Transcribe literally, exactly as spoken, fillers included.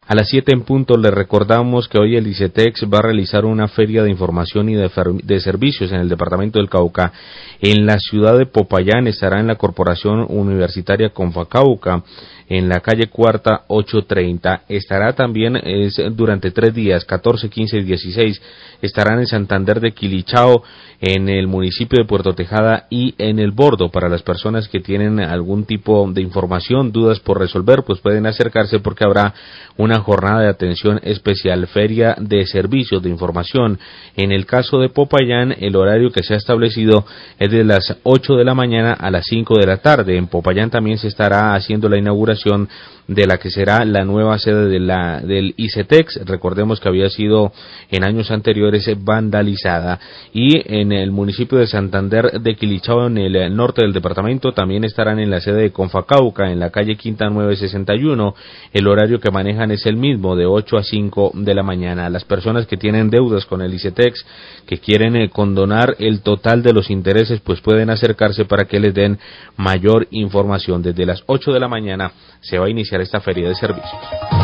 A las siete en punto les recordamos que hoy el ICETEX va a realizar una feria de información y de, de servicios en el departamento del Cauca. En la ciudad de Popayán estará en la Corporación Universitaria Confacauca, en la calle Cuarta ochocientos treinta. Estará también es, durante tres días, catorce, quince y dieciséis, estarán en Santander de Quilichao, en el municipio de Puerto Tejada y en el Bordo. Para las personas que tienen algún tipo de información, dudas por resolver, pues pueden acercarse porque habrá una jornada de atención especial, feria de servicios de información. En el caso de Popayán, el horario que se ha establecido es de las ocho de la mañana a las cinco de la tarde. En Popayán también se estará haciendo la inauguración de la que será la nueva sede de la del ICETEX. Recordemos que había sido en años anteriores vandalizada. Y en el municipio de Santander de Quilichao, en el norte del departamento, también estarán en la sede de Confacauca, en la calle Quinta nueve sesenta y uno. El horario que manejan es el mismo, de ocho a cinco de la mañana. Las personas que tienen deudas con el ICETEX, que quieren eh, condonar el total de los intereses, pues pueden acercarse para que les den mayor información. Desde las ocho de la mañana se va a iniciar esta feria de servicios.